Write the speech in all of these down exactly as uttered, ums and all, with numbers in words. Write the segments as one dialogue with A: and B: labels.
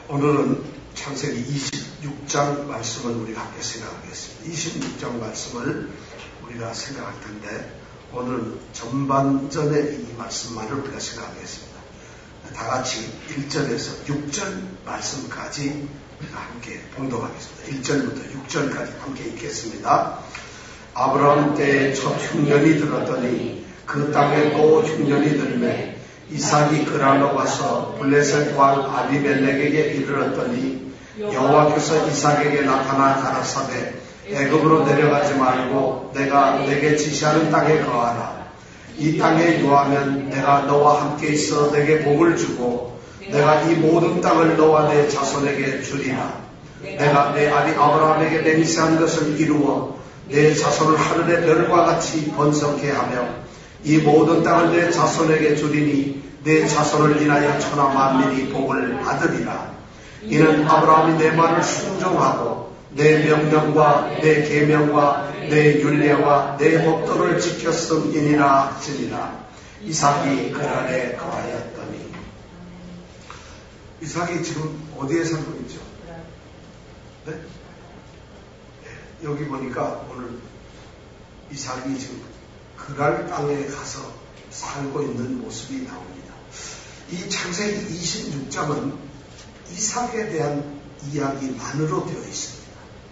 A: 오늘은 창세기 이십육 장 말씀을 우리가 함께 생각하겠습니다. 이십육 장 말씀을 우리가 생각할 텐데 오늘 전반전의 이 말씀만을 우리가 생각하겠습니다. 다 같이 일 절에서 육 절 말씀까지 우리가 함께 봉독하겠습니다. 일 절부터 육 절까지 함께 읽겠습니다. 아브라함 때에 첫 흉년이 들었더니 그 땅에 또 흉년이 들매 이삭이 그랄로 와서 블레셋 왕 아비멜렉에게 이르렀더니 여호와께서 이삭에게 나타나 가라사대 애굽으로 내려가지 말고 내가 내게 지시하는 땅에 거하라. 이 땅에 거하면 내가 너와 함께 있어 내게 복을 주고 내가 이 모든 땅을 너와 내 자손에게 주리라. 내가 내 아비 아브라함에게 맹세한 것을 이루어 내 자손을 하늘의 별과 같이 번성케 하며 이 모든 땅을 내 자손에게 주리니 내 자손을 인하여 천하 만민이 복을 받으리라. 이는 아브라함이 내 말을 순종하고 내 명령과 내 계명과 내 율례와 내 법도를 지켰음이니라 하시니라. 이삭이 그랄에 거하였더니. 이삭이 지금 어디에 살고 있죠? 네? 네, 여기 보니까 오늘 이삭이 지금 그랄 땅에 가서 살고 있는 모습이 나옵니다. 이 창세기 이십육 장은 이삭에 대한 이야기만으로 되어 있습니다.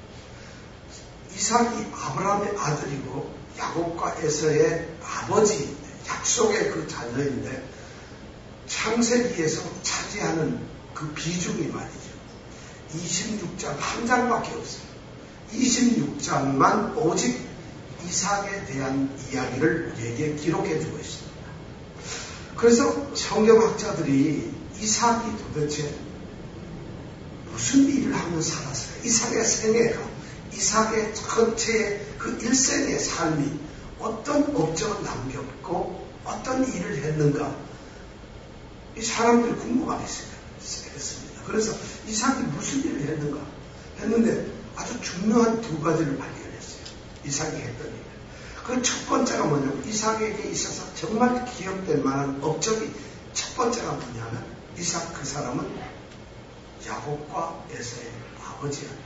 A: 이삭이 아브라함의 아들이고 야곱과 에서의 아버지인데 약속의 그 자녀인데 창세기에서 차지하는 그 비중이 말이죠. 이십육 장 한 장밖에 없어요. 이십육 장만 오직 이삭에 대한 이야기를 우리에게 기록해 주고 있습니다. 그래서 성경학자들이 이삭이 도대체 무슨 일을 하며 살았어요? 이삭의 생애가, 이삭의 전체의 그 일생의 삶이 어떤 업적을 남겼고 어떤 일을 했는가? 이 사람들이 궁금하게 했습니다. 그래서 이삭이 무슨 일을 했는가? 했는데 아주 중요한 두 가지를 발견했어요. 이삭이 했던 일. 그 첫 번째가 뭐냐면 이삭에게 있어서 정말 기억될 만한 업적이 첫 번째가 뭐냐면 이삭 그 사람은 야곱과 에서의 아버지였다.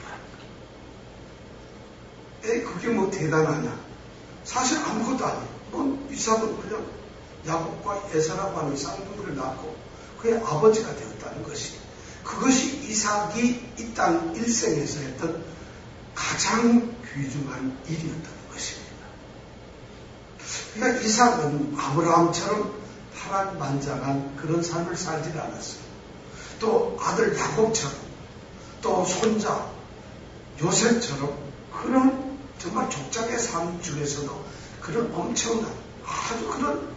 A: 에이 그게 뭐 대단하냐? 사실 아무것도 아니에요. 뭐 이삭은 그냥 야곱과 에서라고 하는 쌍둥이를 낳고 그의 아버지가 되었다는 것이 그것이 이삭이 이 땅 일생에서 했던 가장 귀중한 일이었다는 것입니다. 그러니까 이삭은 아브라함처럼 파란만장한 그런 삶을 살지 않았어요. 또 아들 야곱처럼 또 손자 요셉처럼 그런 정말 족장의 삶 중에서도 그런 엄청난 아주 그런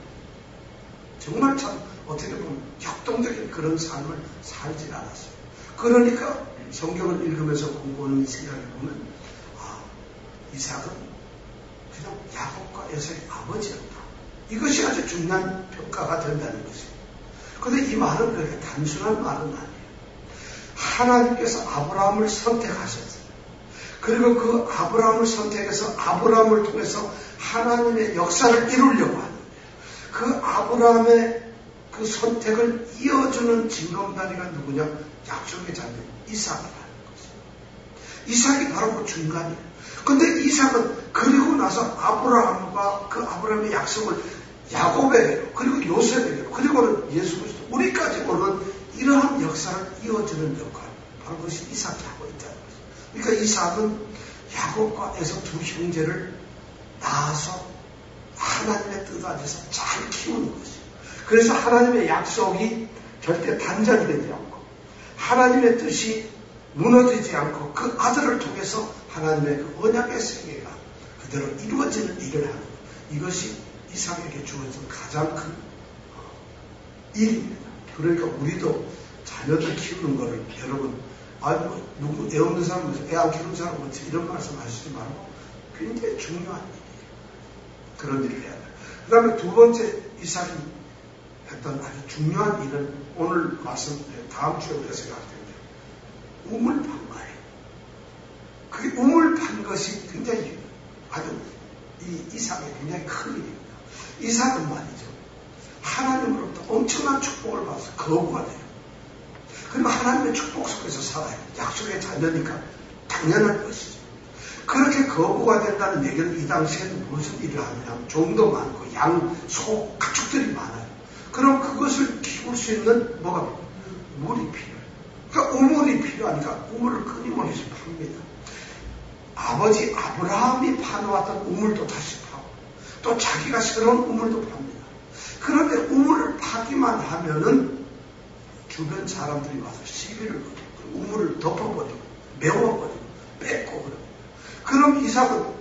A: 정말 참 어떻게 보면 격동적인 그런 삶을 살지 않았어요. 그러니까 성경을 읽으면서 공부하는 생각을 보면 아, 이삭은 그냥 야곱과 에서의 아버지였다. 이것이 아주 중요한 평가가 된다는 것입니다. 그런데 이 말은 그렇게 단순한 말은 아니에요. 하나님께서 아브라함을 선택하셨어요. 그리고 그 아브라함을 선택해서 아브라함을 통해서 하나님의 역사를 이루려고 하는 거예요. 그 아브라함의 그 선택을 이어주는 징검다리가 누구냐? 약속의 자녀 이삭이라는 것이에요. 이삭이 바로 그 중간이에요. 근데 이삭은 그리고 나서 아브라함과 그 아브라함의 약속을 야곱에게로 그리고 요셉에게로 그리고는 예수 그리스도 우리까지 오는 이러한 역사를 이어주는 역할 바로 그것이 이삭이 하고 있다는 거죠. 그러니까 이삭은 야곱과 에서 두 형제를 낳아서 하나님의 뜻 안에서 잘 키우는 것이죠. 그래서 하나님의 약속이 절대 단절되지 않고 하나님의 뜻이 무너지지 않고 그 아들을 통해서 하나님의 그 언약의 세계가 그대로 이루어지는 일을 하는 것. 이것이 이삭에게 주어진 가장 큰 일입니다. 그러니까 우리도 자녀들 키우는 거를 여러분 아이고 누구 애 없는 사람은 애 안 키우는 사람은 이런 말씀 하시지 말고 굉장히 중요한 일이에요. 그런 일을 해야 돼요. 그 다음에 두 번째 이삭이 했던 아주 중요한 일은 오늘 말씀 다음 주에 우리가 생각할 텐데 우물 판 거예요. 그 우물 판 것이 굉장히 아주 이 이삭의 굉장히 큰 일입니다. 이삭은 말이죠. 하나님으로부터 엄청난 축복을 받아서 거부가 돼요. 그리고 하나님의 축복 속에서 살아요. 약속의 자녀니까 당연한 것이죠. 그렇게 거부가 된다는 얘기는 이 당시에는 무슨 일을 하느냐, 종도 많고 양, 소, 가축들이 많아요. 그럼 그것을 키울 수 있는 뭐가 물이 필요해요. 그러니까 우물이 필요하니까 우물을 끊임없이 팝니다. 아버지 아브라함이 파놓았던 우물도 다시 파고 또 자기가 새로운 우물도 팝니다. 그런데 우물을 파기만 하면은 주변 사람들이 와서 시비를 걸고 우물을 덮어버리고 메워버리고 뺏고 그럽니다. 그럼 이삭은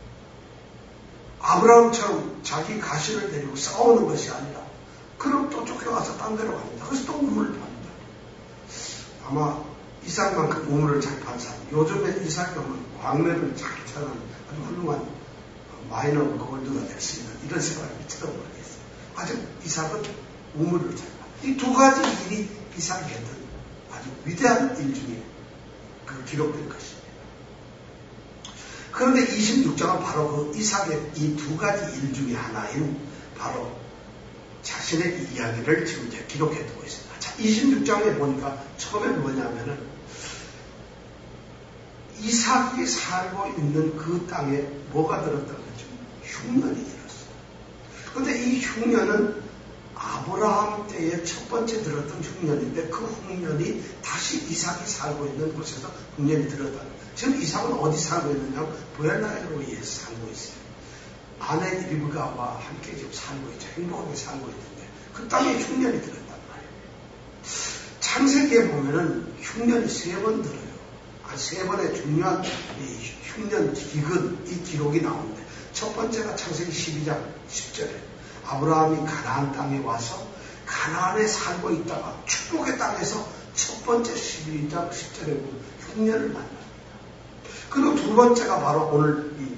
A: 아브라함처럼 자기 가시를 데리고 싸우는 것이 아니라 그럼 또 쫓겨가서 딴 데로 갑니다. 그래서 또 우물을 팝니다. 아마 이삭만큼 우물을 잘 판 사람, 요즘에 이삭이 오면 광매를 잘 찾는 아주 훌륭한 마이너 골드가 될 수 있는 이런 생각을 미치다 모르겠어요. 아주 이삭은 우물을 잘 판. 이 두 가지 일이 이삭이 했던 아주 위대한 일 중에 그 기록된 것입니다. 그런데 이십육 장은 바로 그 이삭의 이 두 가지 일 중에 하나인 바로 자신의 이야기를 지금 이제 기록해 두고 있습니다. 자, 이십육 장에 보니까 처음에 뭐냐면은 이삭이 살고 있는 그 땅에 뭐가 들었다는 거죠? 흉년이 들었어요. 그런데 이 흉년은 아브라함 때에 첫 번째 들었던 흉년인데 그 흉년이 다시 이삭이 살고 있는 곳에서 흉년이 들었다는 거예요. 지금 이삭은 어디 살고 있느냐? 부엘나헬로이에 살고 있어요. 아내 리브가와 함께 지금 살고 있죠. 행복하게 살고 있는데 그 땅에 흉년이 들었단 말이에요. 창세기에 보면은 흉년이 세 번 들어요. 아, 세 번의 중요한 이 흉년 기근 이 기록이 나오는데 첫 번째가 창세기 십이 장 십 절에 아브라함이 가나안 땅에 와서 가나안에 살고 있다가 축복의 땅에서 첫 번째 십이 장 십 절에 흉년을 만납니다. 그리고 두 번째가 바로 오늘 이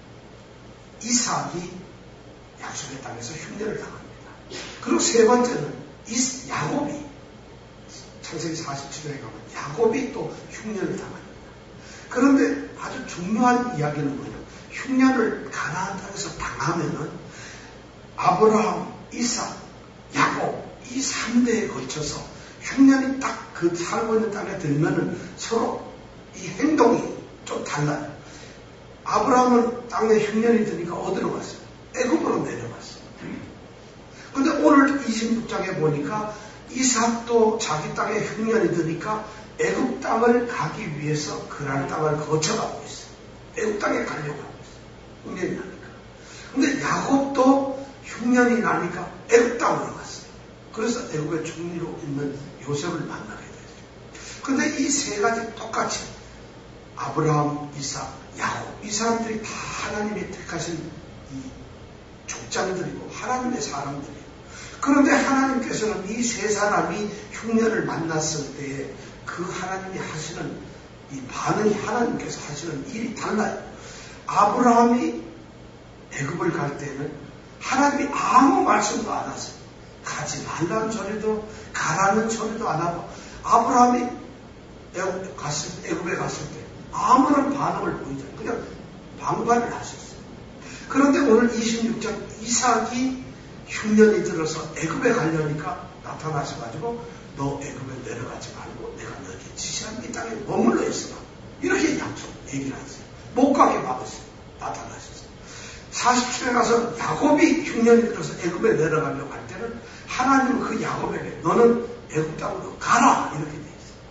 A: 이삭이 약속의 땅에서 흉년을 당합니다. 그리고 세 번째는 이, 야곱이 창세기 사십칠 장에 가면 야곱이 또 흉년을 당합니다. 그런데 아주 중요한 이야기는 뭐냐면 흉년을 가나안 땅에서 당하면은 아브라함, 이삭, 야곱 이 삼 대에 걸쳐서 흉년이 딱 그 살고 있는 땅에 들면은 서로 이 행동이 좀 달라요. 아브라함은 땅에 흉년이 드니까 어디로 갔어요? 애굽으로 내려갔어요. 근데 오늘 이십육 장에 보니까 이삭도 자기 땅에 흉년이 드니까 애굽 땅을 가기 위해서 그랄 땅을 거쳐가고 있어요. 애굽 땅에 가려고 하고 있어요. 흉년이 나니까. 근데 야곱도 흉년이 나니까 애굽 땅으로 갔어요. 그래서 애굽의 총리로 있는 요셉을 만나게 되죠. 근데 이 세 가지 똑같이 아브라함, 이삭, 야곱 이 사람들이 다 하나님이 택하신 이 족장들이고 하나님의 사람들이에요. 그런데 하나님께서는 이 세 사람이 흉년을 만났을 때에 그 하나님이 하시는 이 반응이 하나님께서 하시는 일이 달라요. 아브라함이 애굽을 갈 때는 하나님이 아무 말씀도 안 하세요. 가지 말라는 소리도 가라는 소리도 안 하고 아브라함이 애굽 갔을, 애굽에 갔을 때 아무런 반응을 보이지 않아요. 그냥 방관을 하셨어요. 그런데 오늘 이십육 장 이삭이 흉년이 들어서 애굽에 가려니까 나타나셔가지고 너 애굽에 내려가지 말고 내가 너에게 지시한 이 땅에 머물러 있어라. 이렇게 약속 얘기를 하세요. 못 가게 막으세요. 나타나셨어요. 사십 절에 가서 야곱이 흉년이 들어서 애굽에 내려가려고 할 때는 하나님은 그 야곱에게 너는 애굽 땅으로 가라 이렇게 돼 있어요.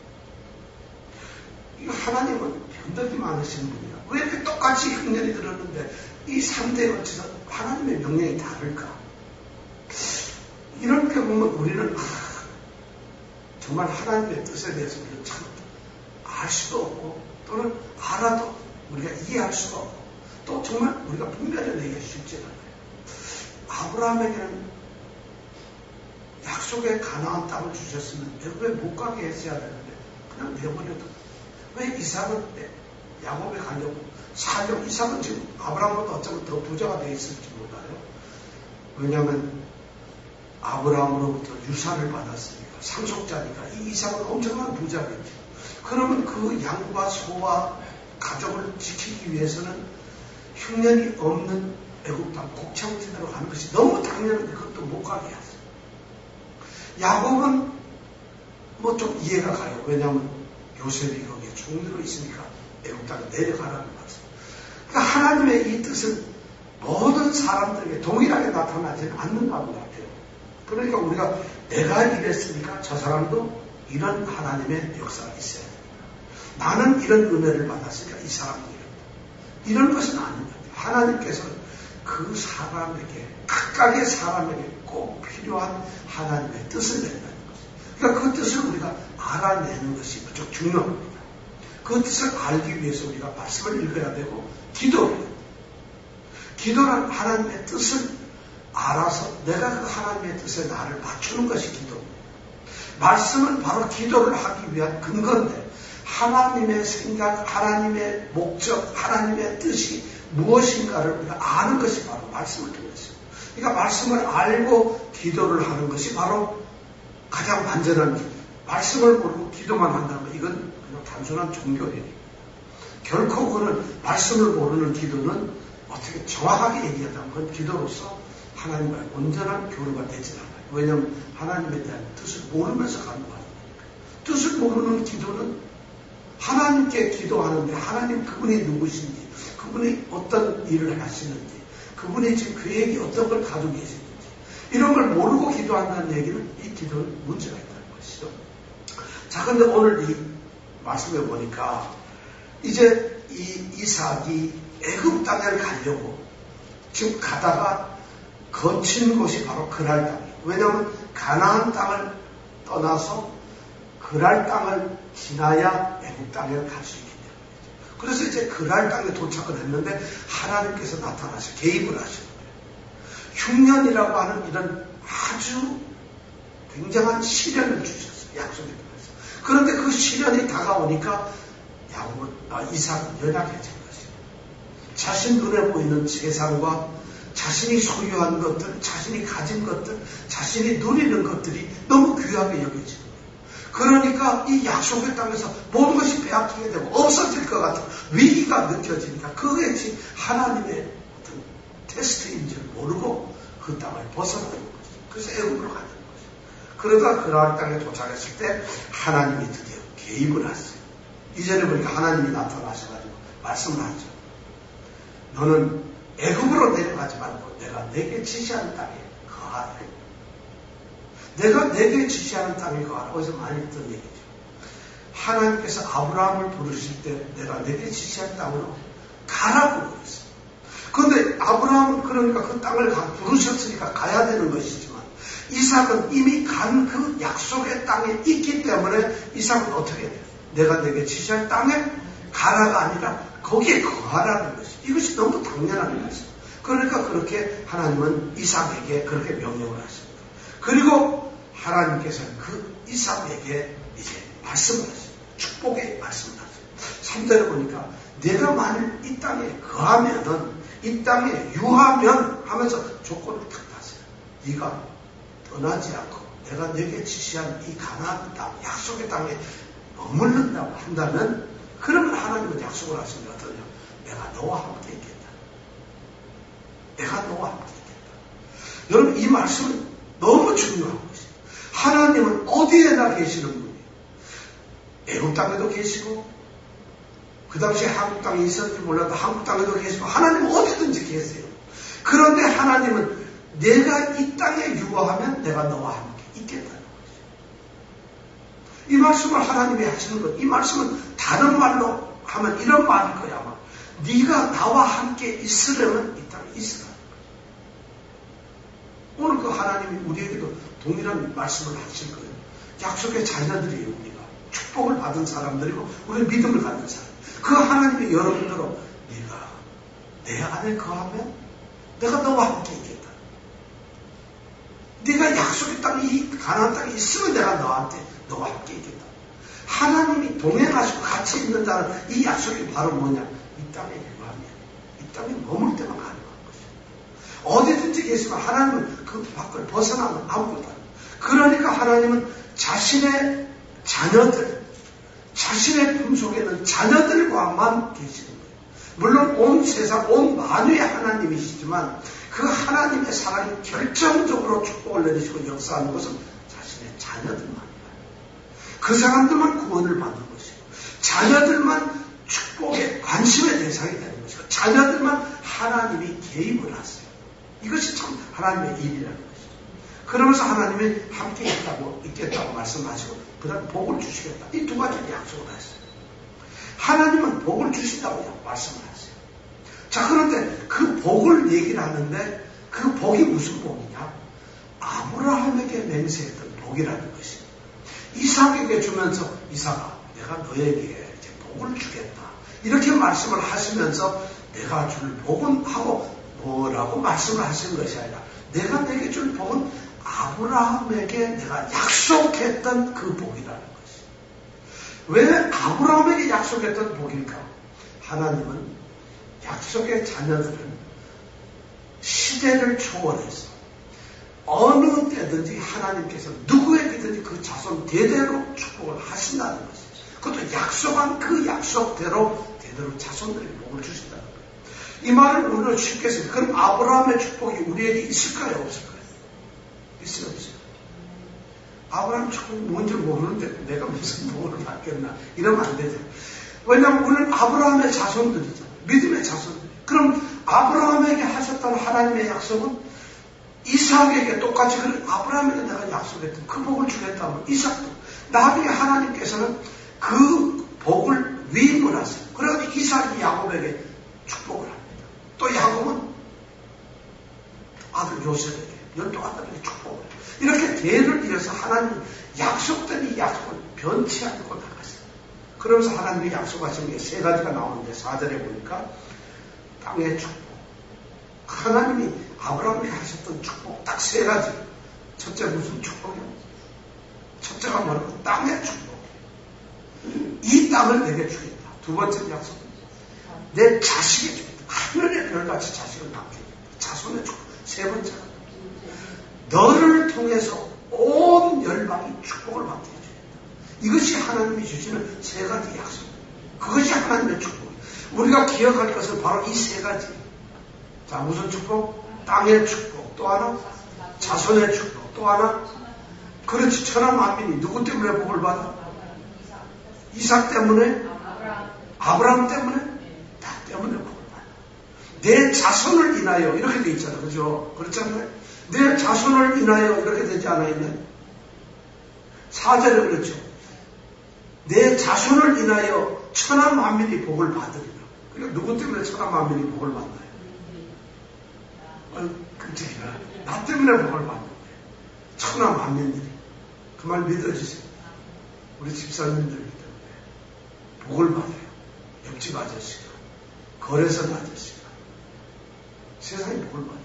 A: 이거 하나님은 변덕이 많으신 분이야. 왜 이렇게 똑같이 흉년이 들었는데 이 삼 대에 걸쳐서 하나님의 명령이 다를까? 이렇게 보면 우리는 아, 정말 하나님의 뜻에 대해서 우리는 참 알 수도 없고 또는 알아도 우리가 이해할 수가 없고 또 정말 우리가 분별해 내기가 쉽지 않아요. 아브라함에게는 약속의 가나안 땅을 주셨으면 애굽에 못 가게 했어야 되는데 그냥 내버려둬. 왜 이삭은 야곱에 가려고 사려? 이삭은 지금 아브라함보다 어쩌면 더 부자가 되어 있을지 몰라요. 왜냐하면 아브라함으로부터 유산을 받았으니까 상속자니까 이 이삭은 엄청난 부자겠죠. 그러면 그 양과 소와 가족을 지키기 위해서는 흉년이 없는 애굽 땅 곡창지대로 가는 것이 너무 당연한데 그것도 못 가게 했어요. 야곱은 뭐 좀 이해가 가요. 왜냐하면 요셉이 거기에 총리로 있으니까 애국 땅에 내려가라는 거죠. 그러니까 하나님의 이 뜻은 모든 사람들에게 동일하게 나타나지는 않는다는 것 같아요. 그러니까 우리가 내가 이랬으니까 저 사람도 이런 하나님의 역사가 있어야 됩니다. 나는 이런 은혜를 받았으니까 이 사람도 이런 이런 것은 아닌 것 같아요. 하나님께서는 그 사람에게 각각의 사람에게 꼭 필요한 하나님의 뜻을 낸다는 거죠. 그러니까 그 뜻을 우리가 알아내는 것이 무척 중요합니다. 그 뜻을 알기 위해서 우리가 말씀을 읽어야 되고 기도를 해야 됩니다. 기도란 하나님의 뜻을 알아서 내가 그 하나님의 뜻에 나를 맞추는 것이 기도입니다. 말씀은 바로 기도를 하기 위한 근거인데 하나님의 생각, 하나님의 목적, 하나님의 뜻이 무엇인가를 우리가 아는 것이 바로 말씀을 통해서. 그러니까 말씀을 알고 기도를 하는 것이 바로 가장 완전한 길. 말씀을 모르고 기도만 한다는 것, 이건 그냥 단순한 종교예요. 결코 그는 말씀을 모르는 기도는 어떻게 정확하게 얘기하자면 그건 기도로서 하나님과의 온전한 교류가 되지 않아요. 왜냐하면 하나님에 대한 뜻을 모르면서 가는 거니까. 뜻을 모르는 기도는 하나님께 기도하는데 하나님 그분이 누구신지, 그분이 어떤 일을 하시는지, 그분이 지금 계획이 어떤 걸 가지고 계시는지 이런 걸 모르고 기도한다는 얘기는 이 기도는 문제가 있다는 것이죠. 자, 근데 오늘 이 말씀에 보니까 이제 이 이삭이 애굽 땅에 가려고 지금 가다가 거친 곳이 바로 그랄 땅이에요. 왜냐하면 가나안 땅을 떠나서 그랄 땅을 지나야 애굽 땅에 갈 수 있기 때문이죠. 그래서 이제 그랄 땅에 도착을 했는데 하나님께서 나타나서 개입을 하시는 거예요. 흉년이라고 하는 이런 아주 굉장한 시련을 주셨어요. 약속에 대해서. 그런데 그 시련이 다가오니까 야곱은, 아, 이삭은 연약해진 것이에요. 자신 눈에 보이는 재산과 자신이 소유한 것들, 자신이 가진 것들, 자신이 누리는 것들이 너무 귀하게 여겨지는 거예요. 그러니까 이 약속의 땅에서 모든 것이 빼앗기게 되고 없어질 것 같은 위기가 느껴지니까 그것이 하나님의 어떤 테스트인 줄 모르고 그 땅을 벗어나는 거죠. 그래서 애굽으로 가는 거죠. 그러다 그랄 땅에 도착했을 때 하나님이 드디어 개입을 했어요. 이전에 보니까 하나님이 나타나셔가지고 말씀을 하죠. 너는 애굽으로 내려가지 말고 내가 내게 지시하는 땅에 거하라. 내가 내게 지시하는 땅에 거하라. 어디서 많이 듣던 얘기죠. 하나님께서 아브라함을 부르실 때 내가 내게 지시한 땅으로 가라고 그랬어요. 그런데 아브라함은 그러니까 그 땅을 가, 부르셨으니까 가야 되는 것이지만 이삭은 이미 간 그 약속의 땅에 있기 때문에 이삭은 어떻게 해야 돼요? 내가 내게 지시할 땅에 가라가 아니라 거기에 거하라는 것이죠. 이것이 너무 당연한 것이죠. 그러니까 그렇게 하나님은 이삭에게 그렇게 명령을 하십니다. 그리고 하나님께서는 그 이삭에게 이제 말씀을 하십니다. 축복의 말씀을 하십니다. 삼 절에 보니까 내가 만일 이 땅에 거하면은 이 땅에 유하면 하면서 조건을 탁 다세요. 네가 떠나지 않고 내가 내게 지시한 이 가나안 땅, 약속의 땅에 머물른다고 한다면 그러면 하나님은 약속을 하십니다. 어떠냐? 내가 너와 함께 있겠다. 내가 너와 함께 있겠다. 여러분 이 말씀은 너무 중요한 것이에요. 하나님은 어디에나 계시는 분이에요. 애굽 땅에도 계시고 그 당시에 한국 땅에 있었는지 몰라도 한국 땅에도 계시고 하나님은 어디든지 계세요. 그런데 하나님은 내가 이 땅에 유하면 내가 너와 함께 있겠다는 거죠. 이 말씀을 하나님이 하시는 것, 이 말씀은 다른 말로 하면 이런 말일 거야. 아마. 네가 나와 함께 있으려면 이 땅에 있으라. 오늘 그 하나님이 우리에게도 동일한 말씀을 하실 거예요. 약속의 자녀들이에요. 우리가 축복을 받은 사람들이고 우리 믿음을 갖는 사람. 그 하나님이 여러분들로 네가 내 안에 거하면 내가 너와 함께 있겠다. 네가 약속의 땅에 이 가나안 땅에 있으면 내가 너한테 너와 함께 있겠다. 하나님이 동행하시고 같이 있는 자는 이 약속이 바로 뭐냐? 이 땅에 유하면 이 땅에 머물 때만 가능한 것이죠. 어디든지 계시면 하나님은 그 밖을 벗어나면 아무것도 아니에요. 그러니까 하나님은 자신의 자녀들, 자신의 품 속에는 자녀들과만 계시는 거예요. 물론 온 세상, 온 만유의 하나님이시지만 그 하나님의 사랑이 결정적으로 축복을 내리시고 역사하는 것은 자신의 자녀들만이에요. 그 사람들만 구원을 받는 것이고 자녀들만 축복의 관심의 대상이 되는 것이고 자녀들만 하나님이 개입을 하세요. 이것이 참 하나님의 일이라는 것이죠. 그러면서 하나님이 함께 있다고, 있겠다고 말씀하시고 그 다음에 복을 주시겠다. 이 두 가지를 약속을 했어요. 하나님은 복을 주신다고 말씀을 하세요. 자, 그런데 그 복을 얘기를 하는데 그 복이 무슨 복이냐? 아브라함에게 맹세했던 복이라는 것이에요. 이삭에게 주면서 이삭아, 내가 너에게 이제 복을 주겠다. 이렇게 말씀을 하시면서 내가 줄 복은 하고 뭐라고 말씀을 하시는 것이 아니라 내가 내게 줄 복은 아브라함에게 내가 약속했던 그 복이라는 것이에요. 왜 아브라함에게 약속했던 복일까? 하나님은 약속의 자녀들은 시대를 초월해서 어느 때든지 하나님께서 누구에게든지 그 자손 대대로 축복을 하신다는 것이죠. 그것도 약속한 그 약속대로 대대로 자손들에게 복을 주신다는 거예요. 이 말을 우리는 쉽게 해서 그럼 아브라함의 축복이 우리에게 있을까요? 없을까요? 있어요? 없어요? 아브라함 축복이 뭔지 모르는데 내가 무슨 복을 받겠나 이러면 안 되죠. 왜냐하면 우리는 아브라함의 자손들이죠. 믿음의 자손들. 그럼 아브라함에게 하셨던 하나님의 약속은 이삭에게 똑같이 그 아브라함에게 내가 약속했던 그 복을 주겠다면 이삭도 나중에 하나님께서는 그 복을 위임을 하세요. 그래서 이삭이 야곱에게 축복을 합니다. 또 야곱은 아들 요셉에게 열두 아들에게 축복을 해요. 이렇게 대를 이어서 하나님 약속된 이 약속을 변치 않고 나갔어요. 그러면서 하나님이 약속하신 게 세 가지가 나오는데 사 절에 보니까 땅의 축복. 하나님이 아브라함에게 하셨던 축복 딱 세 가지. 첫째 무슨 축복이요? 첫째가 뭐라고? 땅의 축복. 이 땅을 내게 주겠다. 두 번째 약속. 내 자식에게 주겠다. 하늘의 별같이 자식을 낳게 주겠다. 자손의 축복. 세 번째가 너를 통해서 온 열방이 축복을 받게 해주겠다. 이것이 하나님이 주시는 세 가지 약속. 그것이 하나님의 축복. 우리가 기억할 것은 바로 이 세 가지. 자, 무슨 축복? 땅의 축복. 또 하나? 자손의 축복. 또 하나? 그렇지. 천하 만민이 누구 때문에 복을 받아? 이삭 때문에? 아브라함 때문에? 나 때문에 복을 받아. 내 자손을 인하여 이렇게 돼 있잖아. 그죠? 그렇잖아요? 내 자손을 인하여 이렇게 되지 않아있나요? 사 절에 그렇죠. 내 자손을 인하여 천하 만민이 복을 받으리라. 그러니까 누구 때문에 천하 만민이 복을 받나요? 아니, 끔찍이라. 나 때문에 복을 받는 거예요. 천하 만민들이. 그 말 믿어주세요. 우리 집사님들 때문에 복을 받아요. 옆집 아저씨가, 거래선 아저씨가. 세상에 복을 받아요.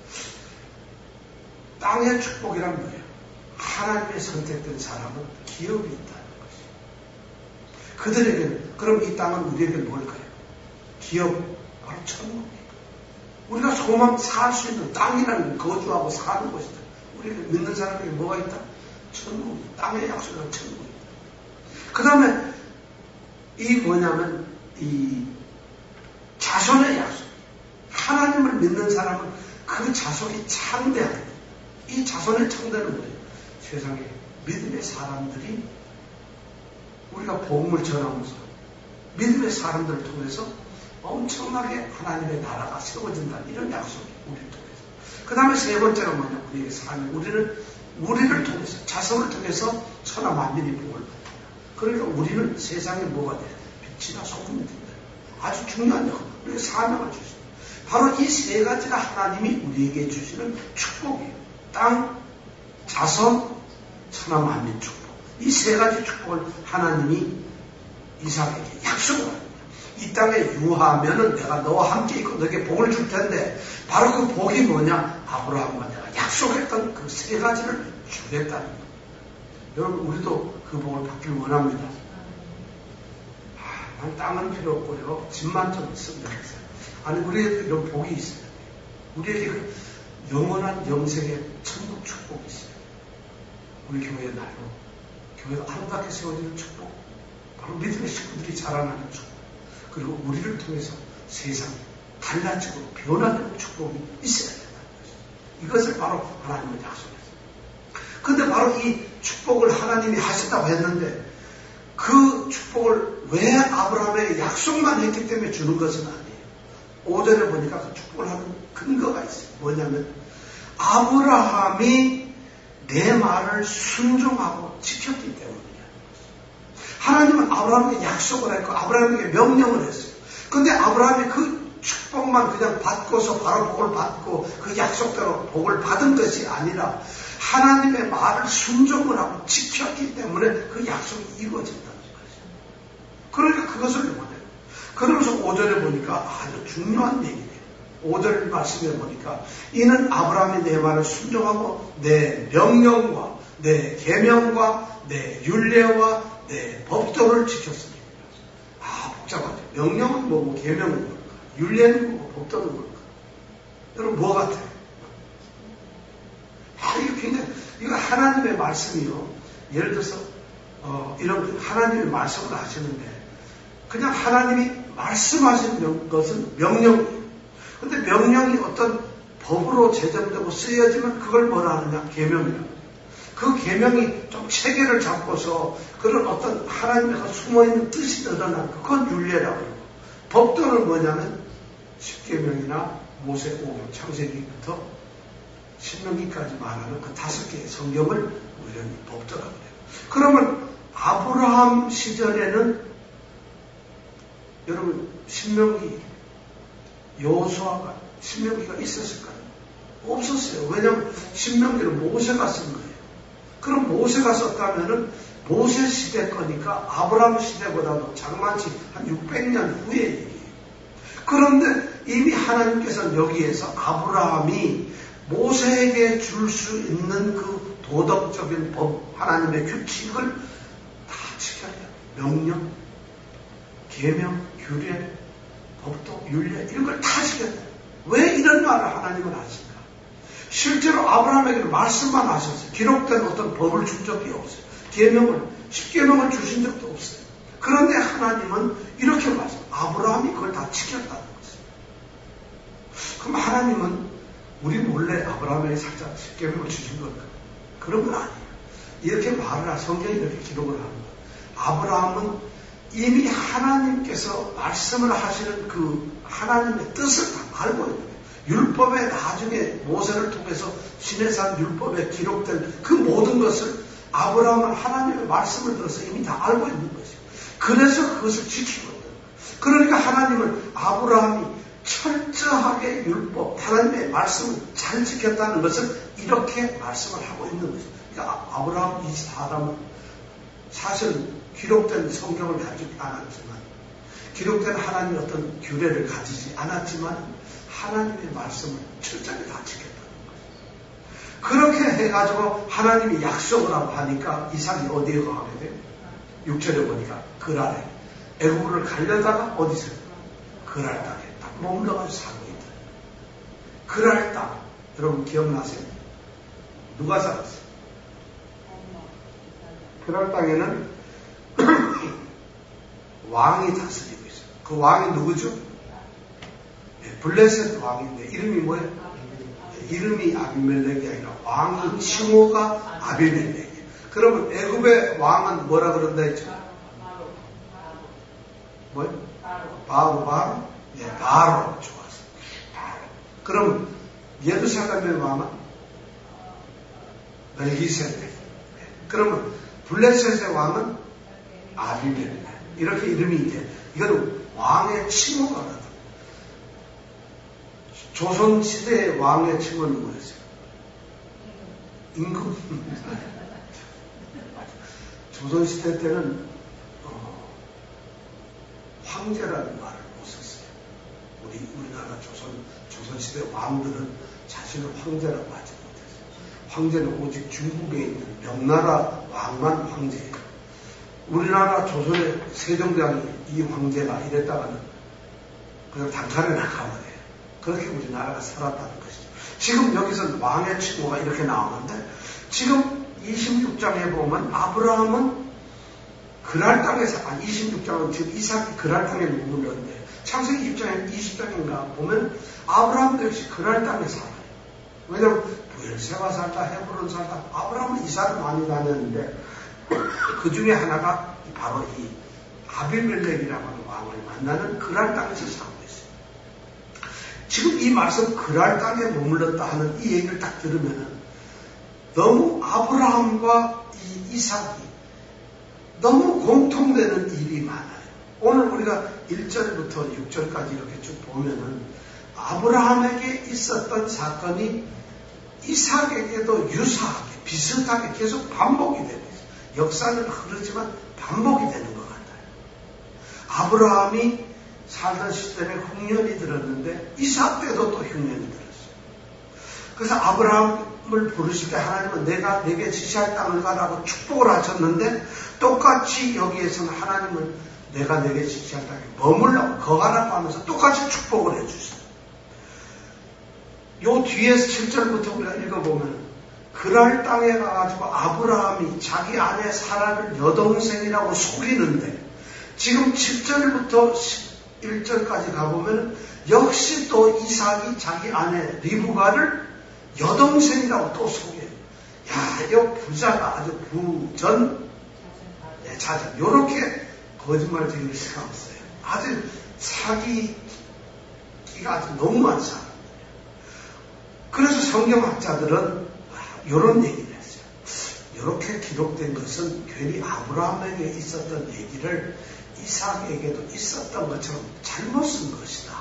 A: 땅의 축복이란 뭐예요? 하나님의 선택된 사람은 기업이 있다는 것이에요. 그들에게는, 그럼 이 땅은 우리에게 뭘까요? 기업, 바로 천국이에요. 우리가 소망 살 수 있는 땅이라는 거주하고 사는 것이다. 우리가 믿는 사람에게 뭐가 있다? 천국이, 땅의 약속은 천국이다. 그 다음에 이 뭐냐면 이 자손의 약속. 하나님을 믿는 사람은 그 자손이 창대하다. 이 자손의 창대는 뭐예요? 세상에 믿음의 사람들이 우리가 복음을 전하면서 믿음의 사람들을 통해서 엄청나게 하나님의 나라가 세워진다. 이런 약속이 우리를 통해서. 그 다음에 세 번째가 뭐냐? 우리에게 삶이 우리는 우리를 통해서 자손을 통해서 천하 만민이 복을 받는다. 그러니까 우리는 세상에 뭐가 돼? 빛이나 소금이 된다. 아주 중요한 역할. 우리에게 사명을 주십니다. 바로 이 세 가지가 하나님이 우리에게 주시는 축복이에요. 땅, 자손, 천하 만민 축복. 이 세 가지 축복을 하나님이 이삭에게 약속을 합니다. 이 땅에 유하면은 내가 너와 함께 있고 너에게 복을 줄 텐데 바로 그 복이 뭐냐? 아브라함과 내가 약속했던 그 세 가지를 주겠다는 거예요. 여러분 우리도 그 복을 받길 원합니다. 아, 난 땅은 필요 없고요. 집만 좀 있으면 되겠어요. 아니 우리에게 이런 복이 있어요. 우리에게 그 영원한 영생의 천국 축복이 있어요. 우리 교회의 날로 교회가 아름답게 세워지는 축복, 바로 믿음의 식구들이 자라나는 축복, 그리고 우리를 통해서 세상이 달라지고 변화되는 축복이 있어야 된다는 것이죠. 이것을 바로 하나님은 약속했어요. 그런데 바로 이 축복을 하나님이 하셨다고 했는데 그 축복을 왜 아브라함에게 약속만 했기 때문에 주는 것은 아니에요. 오 절에 보니까 그 축복을 하는 근거가 있어요. 뭐냐면 아브라함이 내 말을 순종하고 지켰기 때문이에요. 하나님은 아브라함에게 약속을 했고 아브라함에게 명령을 했어요. 그런데 아브라함이 그 축복만 그냥 받고서 바로 복을 받고 그 약속대로 복을 받은 것이 아니라 하나님의 말을 순종을 하고 지켰기 때문에 그 약속이 이루어진다는 거죠. 그러니까 그것을 원해요. 그러면서 오 절에 보니까 아주 중요한 얘기예요. 오 절 말씀에 보니까 이는 아브라함이 내 말을 순종하고 내 명령과 내 계명과 내 율례와 내 법도를 지켰습니다. 아 복잡하죠. 명령은 뭐고 계명은 뭘까? 율례는 뭐고 법도는 뭘까? 여러분 뭐 같아요? 아 이거 굉장히 이거 하나님의 말씀이요. 예를 들어서 어, 이런 하나님의 말씀을 하시는데 그냥 하나님이 말씀하신 것은 명령이에요. 근데 명령이 어떤 법으로 제정되고 쓰여지면 그걸 뭐라 하느냐? 계명이라고. 그 계명이 좀 체계를 잡고서 그런 어떤 하나님의 숨어있는 뜻이 드러난 그건 율례라고 해요. 법도는 뭐냐면 십계명이나 모세오경, 창세기부터 신명기까지 말하는 그 다섯 개의 성경을 우리는 법도라고 해요. 그러면 아브라함 시절에는 여러분 신명기 여호수아가 신명기가 있었을까요? 없었어요. 왜냐하면 신명기는 모세가 쓴 거예요. 그럼 모세가 썼다면은 모세 시대 거니까 아브라함 시대보다도 장만치 한 육백 년 후의 얘기예요. 그런데 이미 하나님께서는 여기에서 아브라함이 모세에게 줄 수 있는 그 도덕적인 법, 하나님의 규칙을 다 지켜야 돼요. 명령, 계명, 규례, 법도, 율례 이런 걸 다 지켜야 돼요. 왜 이런 말을 하나님은 하실까? 실제로 아브라함에게는 말씀만 하셨어요. 기록된 어떤 법을 준 적이 없어요. 계명을, 십계명을 주신 적도 없어요. 그런데 하나님은 이렇게 말씀해요. 아브라함이 그걸 다 지켰다는 거죠. 그럼 하나님은 우리 몰래 아브라함에게 살짝 십계명을 주신 걸까? 그런 건 아니에요. 이렇게 말을 하, 성경이 이렇게 기록을 하는 거예요. 아브라함은 이미 하나님께서 말씀을 하시는 그 하나님의 뜻을 다 알고 있는 거예요. 율법에 나중에 모세를 통해서 시내산 율법에 기록된 그 모든 것을 아브라함은 하나님의 말씀을 들어서 이미 다 알고 있는 것이죠. 그래서 그것을 지키고 있는 거예요. 그러니까 하나님은 아브라함이 철저하게 율법, 하나님의 말씀을 잘 지켰다는 것을 이렇게 말씀을 하고 있는 거죠. 그러니까 아브라함 이 사람은 사실 기록된 성경을 가지지 않았지만, 기록된 하나님의 어떤 규례를 가지지 않았지만, 하나님의 말씀을 철저하게 다 지켰다는 거예요. 그렇게 해가지고 하나님이 약속을 하고 하니까 이삭이 어디에 가게 돼요? 육 절에 보니까 그랄에 애굽을 가려다가 어디서? 그랄 땅에 딱 머물러가지고 살고 있다. 그랄 땅 여러분 기억나세요? 누가 살았어요? 그랄 땅에는 왕이 다스리고 있어요. 그 왕이 누구죠? 네, 블레셋 왕인데 이름이 뭐예요? 네, 이름이 아비멜렉이 아니라 왕의 칭호가 아비멜렉이에요. 그러면 애굽의 왕은 뭐라 그런다 했죠? 뭐요? 바로 바로? 네, 바로 좋았어요. 바로. 그럼 예루살렘의 왕은 멜기세덱. 네. 그러면 블레셋의 왕은 아비멜렉. 이렇게 이름이 있대. 이거는 왕의 칭호가 그렇다. 조선시대의 왕의 칭호는 뭐였어요? 임금. 조선시대 때는 어, 황제라는 말을 못 썼어요. 우리, 우리나라 조선, 조선시대 왕들은 자신을 황제라고 하지 못했어요. 황제는 오직 중국에 있는 명나라 왕만 황제예요. 우리나라 조선의 세종대왕이 이 황제가 이랬다가는 그냥 단칼에 나가버려요. 그렇게 우리나라가 살았다는 것이죠. 지금 여기서 왕의 칭호가 이렇게 나오는데 지금 이십육 장에 보면 아브라함은 그랄 땅에서, 아, 이십육 장은 지금 이삭이 그랄 땅에 머물렀는데 창세기 이십 장인가 보면 아브라함도 역시 그랄 땅에 살아요. 왜냐하면 부엘세바 살다, 헤브론 살다, 아브라함은 이사를 많이 다녔는데 그 중에 하나가 바로 이 아비멜렉이라고 하는 왕을 만나는 그랄 땅에서 살고 있어요. 지금 이 말씀 그랄 땅에 머물렀다 하는 이 얘기를 딱 들으면 너무 아브라함과 이 이삭이 너무 공통되는 일이 많아요. 오늘 우리가 일 절부터 육 절까지 이렇게 쭉 보면은 아브라함에게 있었던 사건이 이삭에게도 유사하게 비슷하게 계속 반복이 되고 있어요. 역사는 흐르지만 반복이 되는 것 같아요. 아브라함이 살던 시절에 흉년이 들었는데 이삭 때도 또 흉년이 들었어요. 그래서 아브라함을 부르실 때 하나님은 내가 내게 지시할 땅을 가라고 축복을 하셨는데 똑같이 여기에서는 하나님은 내가 내게 지시할 땅에 머물라고 거하라고 하면서 똑같이 축복을 해주세요. 요 뒤에서 칠 절부터 우리가 읽어보면 그랄 땅에 가가지고 아브라함이 자기 아내 사라를 여동생이라고 속이는데 지금 칠 절부터 십일 절까지 가보면 역시 또 이삭이 자기 아내 리브가를 여동생이라고 또 속여요. 야, 이 부자가 아주 부전 네, 자전 요렇게 거짓말 드릴 수가 없어요. 아주 사기기가 아주 너무 많은 사람. 그래서 성경학자들은 이런 얘기를 했어요. 이렇게 기록된 것은 괜히 아브라함에게 있었던 얘기를 이삭에게도 있었던 것처럼 잘못 쓴 것이다.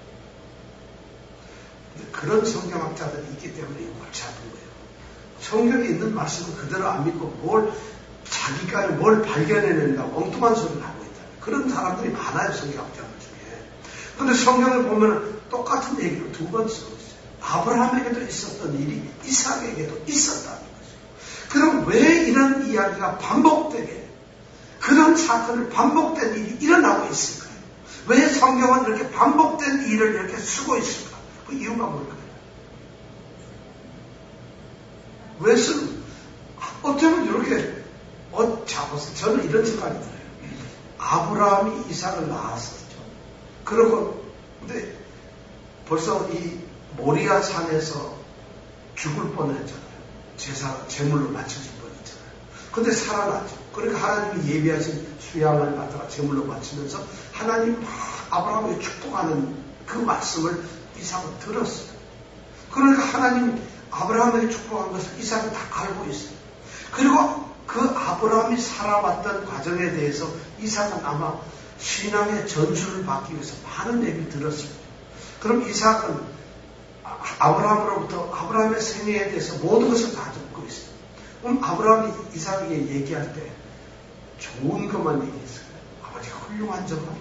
A: 그런 성경학자들이 있기 때문에 골치 아픈 거예요. 성경에 있는 말씀은 그대로 안 믿고 뭘 자기가 뭘 발견해낸다고 엉뚱한 소리를 하고 있다. 그런 사람들이 많아요. 성경학자들 중에. 그런데 성경을 보면 똑같은 얘기를 두 번 쓰고 있어요. 아브라함에게도 있었던 일이 이삭에게도 있었다는 거죠. 그럼 왜 이런 이야기가 반복되게 그런 사건을 반복된 일이 일어나고 있을까요? 왜 성경은 이렇게 반복된 일을 이렇게 쓰고 있을까? 그 이유가 뭘까요? 왜 쓰는? 어쩌면 이렇게 어, 잡아서 저는 이런 생각이 들어요. 아브라함이 이삭을 낳았었죠. 그리고 근데 벌써 이 모리아 산에서 죽을 뻔했잖아요. 제사 제물로 바쳐질 뻔했잖아요. 근데 살아났죠. 그러니까 하나님이 예비하신 수양을 갖다가 제물로 바치면서 하나님 막 아브라함에게 축복하는 그 말씀을 이삭은 들었어요. 그러니까 하나님 아브라함에게 축복한 것을 이삭은 다 알고 있어요. 그리고 그 아브라함이 살아왔던 과정에 대해서 이삭은 아마 신앙의 전수를 받기 위해서 많은 얘기를 들었습니다. 그럼 이삭은 아브라함으로부터 아브라함의 생애에 대해서 모든 것을 다 듣고 있어요. 그럼 아브라함이 이삭에게 얘기할 때 좋은 것만 얘기했어요. 아버지가 훌륭한 점만.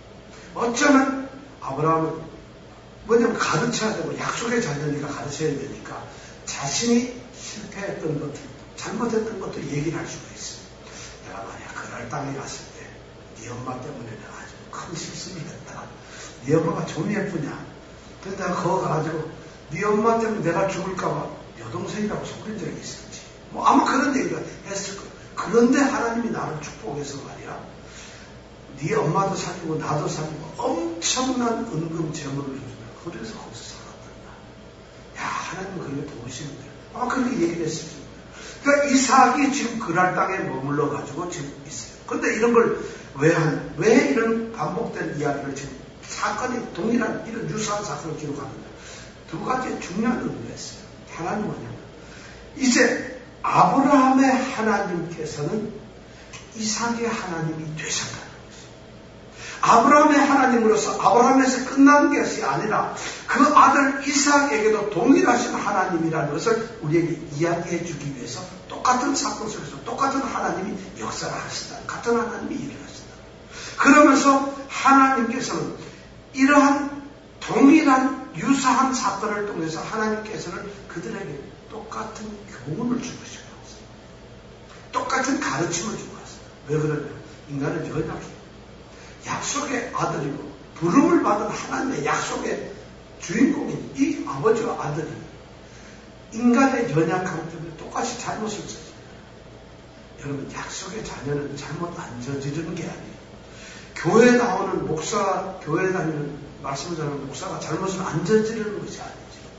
A: 어쩌면 아브라함은 뭐냐면 가르쳐야 되고 약속의 자녀니까 가르쳐야 되니까 자신이 실패했던 것들, 잘못했던 것도 얘기를 할 수가 있어요. 내가 만약 그날 땅에 갔을 때 네 엄마 때문에 내가 아주 큰 실수를 했다. 네 엄마가 좀 예쁘냐? 그래서 내가 거기 가가지고 네 엄마 때문에 내가 죽을까봐 여동생이라고 속인 적이 있었지. 뭐 아마 그런 얘기가 했을 거예요. 그런데 하나님이 나를 축복해서 말이야. 네 엄마도 살리고 나도 살리고 엄청난 은금 재물을 주잖아. 그래서 거기서 살았단다. 야, 하나님은 그렇게 도우시는데. 아마 그렇게 얘기를 했을 거예요. 그러니까 이삭이 지금 그랄 땅에 머물러 가지고 지금 있어요. 그런데 이런 걸 왜 한, 왜 이런 반복된 이야기를 지금 사건이 동일한 이런 유사한 사건을 기록하는가? 두 가지 중요한 의미가 있어요. 하나는 뭐냐면 이제 아브라함의 하나님께서는 이삭의 하나님이 되셨다는 것이죠. 아브라함의 하나님으로서 아브라함에서 끝난 것이 아니라 그 아들 이삭에게도 동일하신 하나님이라는 것을 우리에게 이야기해 주기 위해서 똑같은 사건 속에서 똑같은 하나님이 역사를 하신다. 같은 하나님이 일을 하신다. 그러면서 하나님께서는 이러한 동일한 유사한 사건을 통해서 하나님께서는 그들에게 똑같은 교훈을 주고 싶었어요. 똑같은 가르침을 주고 왔어요. 왜 그러냐? 인간은 연약해요. 약속의 아들이고 부름을 받은 하나님의 약속의 주인공인 이 아버지와 아들이 인간의 연약함 때문에 똑같이 잘못을 저질러요. 여러분, 약속의 자녀는 잘못 안 저지르는 게 아니에요. 교회 나오는 목사, 교회 다니는 말씀을 전하는 목사가 잘못을 안 저지르는 것이 아니죠.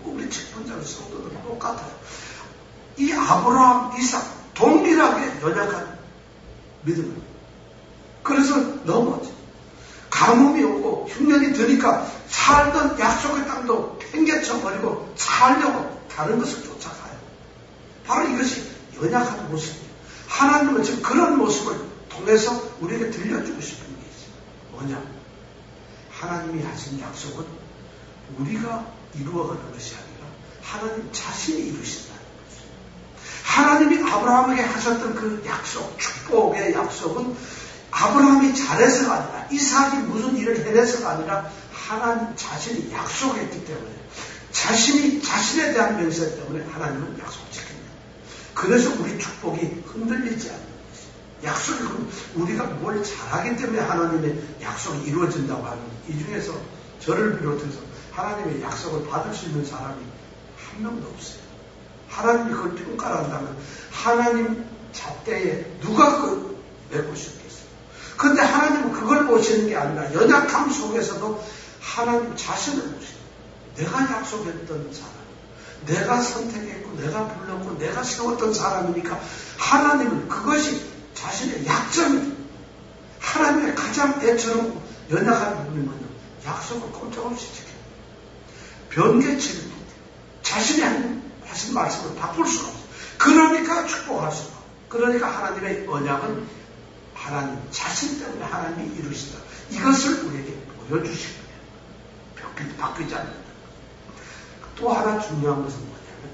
A: 우리 직분자는 성도들은 똑같아요. 이 아브라함, 이삭 동일하게 연약한 믿음을. 그래서 넘어져. 가뭄이 오고 흉년이 드니까 살던 약속의 땅도 팽개쳐버리고 살려고 다른 것을 쫓아가요. 바로 이것이 연약한 모습이에요. 하나님은 지금 그런 모습을 통해서 우리에게 들려주고 싶은 게 있어요. 뭐냐? 하나님이 하신 약속은 우리가 이루어가는 것이 아니라 하나님 자신이 이루신다는 거죠. 하나님이 아브라함에게 하셨던 그 약속, 축복의 약속은 아브라함이 잘해서가 아니라 이삭이 무슨 일을 해내서가 아니라 하나님 자신이 약속했기 때문에 자신이 자신에 대한 명세 때문에 하나님은 약속 지킵니다. 그래서 우리 축복이 흔들리지 않는 것이죠. 약속이 우리가 뭘 잘하기 때문에 하나님의 약속이 이루어진다고 하는 이 중에서 저를 비롯해서 하나님의 약속을 받을 수 있는 사람이 한 명도 없어요. 하나님이 그걸 평가를 한다면 하나님 잣대에 누가 그걸 메고 싶겠어요. 그런데 하나님은 그걸 보시는 게 아니라 연약함 속에서도 하나님 자신을 보시는 내가 약속했던 사람, 내가 선택했고 내가 불렀고 내가 세웠던 사람이니까 하나님은 그것이 자신의 약점입니다. 하나님의 가장 애처롭고 연약한 부분이 뭐냐? 약속을 꼼짝없이 지켜요. 변개치는 것. 자신이 하신 말씀을 바꿀 수가 없어요. 그러니까 축복할 수가 없어요. 그러니까 하나님의 언약은 하나님 자신 때문에 하나님이 이루시다. 이것을 우리에게 보여주신 거예요. 바뀌지 않는다. 또 하나 중요한 것은 뭐냐면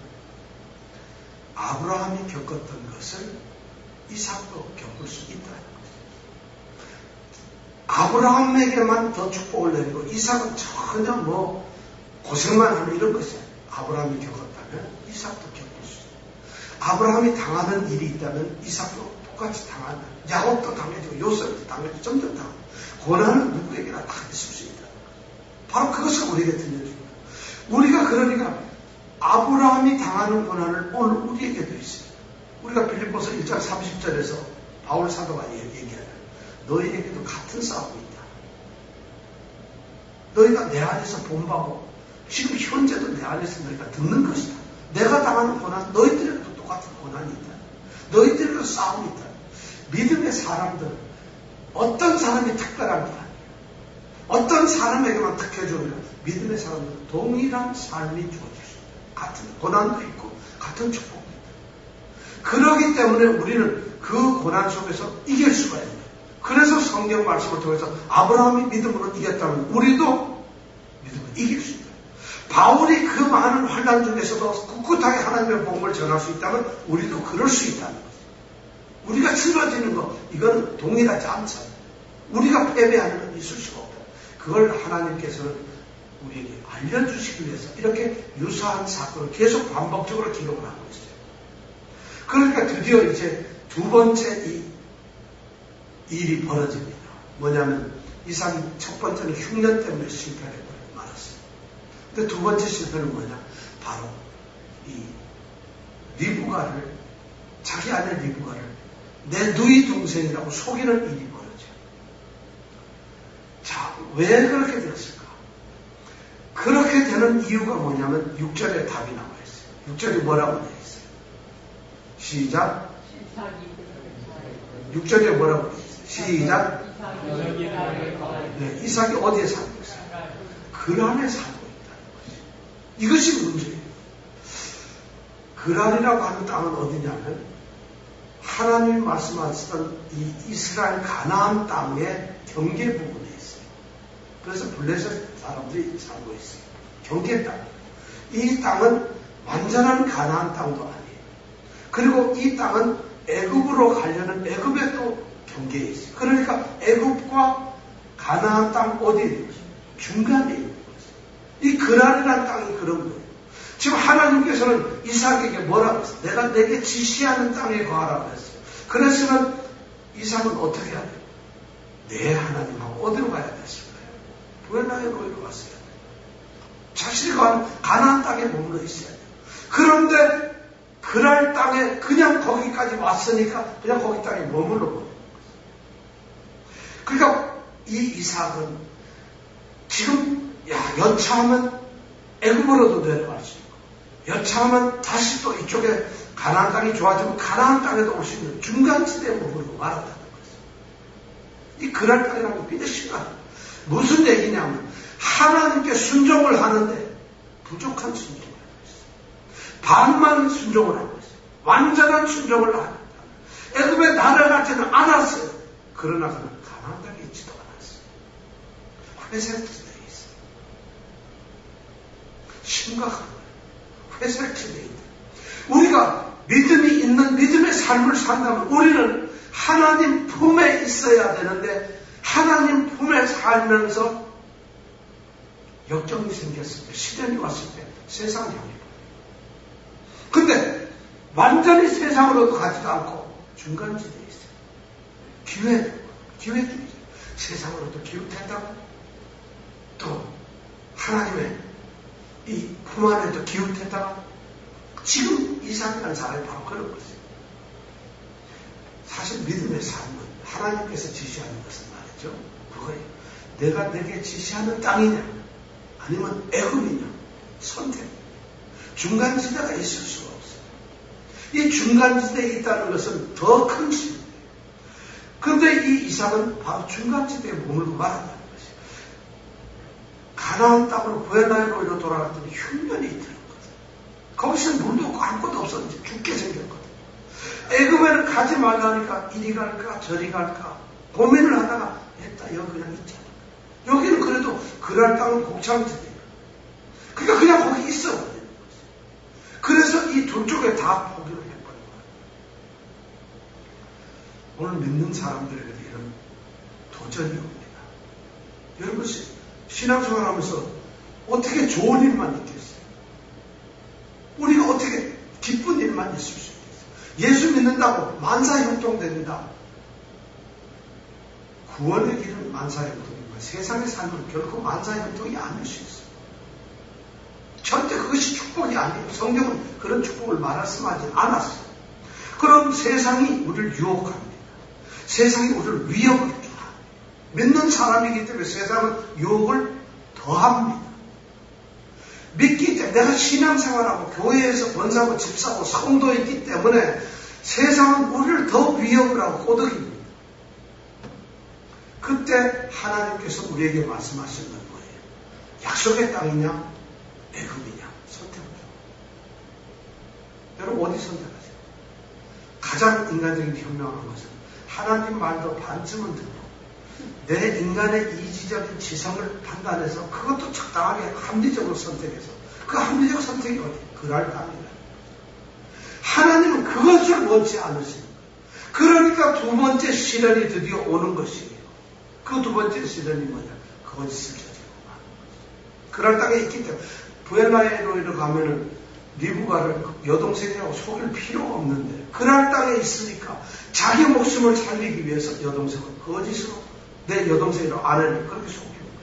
A: 아브라함이 겪었던 것을 이삭도 겪을 수 있다는 거죠. 아브라함에게만 더 축복을 내리고 이삭은 전혀 뭐 고생만 하는 이런 것이 아니에요. 아브라함이 겪었다면 이삭도 겪을 수 있어요. 아브라함이 당하는 일이 있다면 이삭도 똑같이 당한다. 야곱도 당해지고 요셉도 당해지고 점점 당하고 고난은 누구에게나 다 있을 수 있다. 바로 그것을 우리에게 들려줍니다. 우리가 그러니까 아브라함이 당하는 고난을 오늘 우리에게도 있어요. 우리가 빌립보서 일 장 삼십 절에서 바울 사도가 얘기하는 너희에게도 같은 싸움이 있다. 너희가 내 안에서 본받고 지금 현재도 내 안에서 너희가 듣는 것이다. 내가 당하는 고난 너희들에게도 똑같은 고난이 있다. 너희들에게도 싸움이 있다. 믿음의 사람들 어떤 사람이 특별한 게 아니에요. 어떤 사람에게만 특혜주는 믿음의 사람들은 동일한 삶이 주어질 수 있다. 같은 고난도 있고 같은 축복도 있다. 그러기 때문에 우리는 그 고난 속에서 이길 수가 있는 거예요. 그래서 성경 말씀을 통해서 아브라함이 믿음으로 이겼다면 우리도 믿음으로 이길 수 있다. 바울이 그 많은 환난 중에서도 꿋꿋하게 하나님의 복음을 전할 수 있다면 우리도 그럴 수 있다는 거죠. 우리가 쓰러지는 거 이건 동일하지 않잖아요. 우리가 패배하는 건 있을 수가 없다. 그걸 하나님께서는 우리에게 알려주시기 위해서 이렇게 유사한 사건을 계속 반복적으로 기록을 하고 있어요. 그러니까 드디어 이제 두 번째 이 일이 벌어집니다. 뭐냐면 이삭이 첫 번째는 흉년 때문에 실패를 말았어요. 근데 두 번째 실패는 뭐냐? 바로 이 리브가를 자기 아내 리브가를 내 누이 동생이라고 속이는 일이 벌어져요. 자, 왜 그렇게 되었을까? 그렇게 되는 이유가 뭐냐면 육 절에 답이 나와 있어요. 육 절이 뭐라고 되어 있어요? 시작. 육 절에 뭐라고 되어 있어요? 시작. 네, 이삭이 어디에 살고 있어요? 그란에 살고 있다는 거죠. 이것이 문제예요. 그란이라고 하는 땅은 어디냐면 하나님이 말씀하셨던 이 이스라엘 가나안 땅의 경계 부분에 있어요. 그래서 블레셋 사람들이 살고 있어요. 경계 땅. 이 땅은 완전한 가나안 땅도 아니에요. 그리고 이 땅은 애굽으로 가려는 애굽의 또 경계에 있어요. 그러니까 애굽과 가나안 땅 어디에 중간에 있는 거죠. 이 그란이라는 땅이 그런 거예요. 지금 하나님께서는 이삭에게 뭐라고 했어요? 내가 내게 지시하는 땅에 거하라고 했어요. 그랬으면 이삭은 어떻게 해야 돼요? 내 하나님하고 어디로 가야 됐을까요? 부엘나에 거기로 갔어야 돼요. 자신이 간 가나안 땅에 머물러 있어야 돼요. 그런데 그랄 땅에 그냥 거기까지 왔으니까 그냥 거기 땅에 머물러 버려요. 그러니까 이 이삭은 지금 야 여차하면 애굽으로도 내려갈 수 있고 여차하면 다시 또 이쪽에 가나안 땅이 좋아지고 가나안 땅에도 올 수 있는 중간지대에 머물고 말았다는 거죠. 이 그랄 땅이라는 게 굉장히 심각해요. 무슨 얘기냐면 하나님께 순종을 하는데 부족한 순종을 하고 있어요. 반만 순종을 하고 있어요. 완전한 순종을 하고 있다. 애굽에 날아가지는 않았어요. 그러나 그는 가나안 땅에 있지도 않았어요. 회색지대에 있어요. 심각한 거예요. 회색지대에 있다. 우리가 믿음이 있는 믿음의 삶을 산다면 우리는 하나님 품에 있어야 되는데 하나님 품에 살면서 역경이 생겼을 때, 시련이 왔을 때 세상을 향해 가요. 근데 완전히 세상으로도 가지도 않고 중간지대에 있어요. 기회, 기회주의죠. 세상으로도 기웃했다고 또 하나님의 이 품 안에도 기웃했다가 지금 이삭이라는 사람이 바로 그런 거죠. 사실 믿음의 삶은 하나님께서 지시하는 것은 말이죠. 그거예요. 내가 내게 지시하는 땅이냐 아니면 애굽이냐 선택. 중간지대가 있을 수가 없어요. 이 중간지대에 있다는 것은 더 큰 신이에요. 그런데 이 이삭은 바로 중간지대에 머물고 말한다는 것이에요. 가나안 땅으로 부엘라헬로 돌아갔더니 흉년이 있더라고요. 거기서는 물도 없고 아무것도 없었는데 죽게 생겼거든. 애굽에는 가지 말라니까 이리 갈까 저리 갈까 고민을 하다가 했다. 여기 그냥 있잖아. 여기는 그래도 그랄 땅은 곡창지대예요. 그러니까 그냥 거기 있어 버리는 거지. 그래서 이 두 쪽에 다 포기를 해버린 거예요. 오늘 믿는 사람들에게도 이런 도전이 옵니다. 여러분 신앙생활하면서 어떻게 좋은 일만 있겠어요? 우리가 어떻게 기쁜 일만 있을 수 있겠어요? 예수 믿는다고 만사형통된다. 구원의 길은 만사형통이지만 세상의 삶은 결코 만사형통이 아닐 수 있어요. 절대 그것이 축복이 아니에요. 성경은 그런 축복을 말씀하지 않았어요. 그럼 세상이 우리를 유혹합니다. 세상이 우리를 위협을 줍니다. 믿는 사람이기 때문에 세상은 유혹을 더합니다. 믿기 때문에 내가 신앙생활하고 교회에서 권사고 집사고 성도였기 때문에 세상은 우리를 더 위협을 하고 꼬드깁니다. 그때 하나님께서 우리에게 말씀하시는 건 뭐예요? 약속의 땅이냐 애굽이냐 선택을 해요. 여러분 어디 선택하세요? 가장 인간적인 현명한 것은 하나님 말도 반쯤은 듣고 내 인간의 이지적인 지성을 판단해서 그것도 적당하게 합리적으로 선택해서 그 합리적 선택이 어디? 그랄 땅이다. 하나님은 그것을 원치 않으시는 거예요. 그러니까 두 번째 시련이 드디어 오는 것이에요. 그 두 번째 시련이 뭐냐? 거짓을 저지르고 마는 거죠. 그랄 땅에 있기 때문에 부엘라헬로이로 가면은 리브가를 여동생이라고 속일 필요가 없는데 그랄 땅에 있으니까 자기 목숨을 살리기 위해서 여동생을 거짓으로 내 여동생이라고 아내를 그렇게 속이는 거예요.